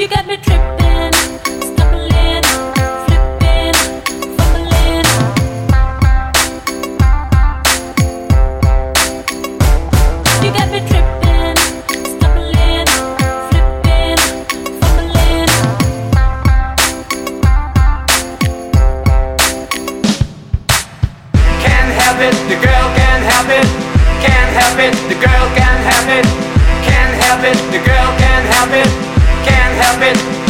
You got me tripping, stumbling, flipping, fumbling. You got me tripping, stumbling, flipping, fumbling. Can't help it, the girl can't help it. Can't help it, the girl can't help it. Can't help it, the girl can't help it. Can't help it.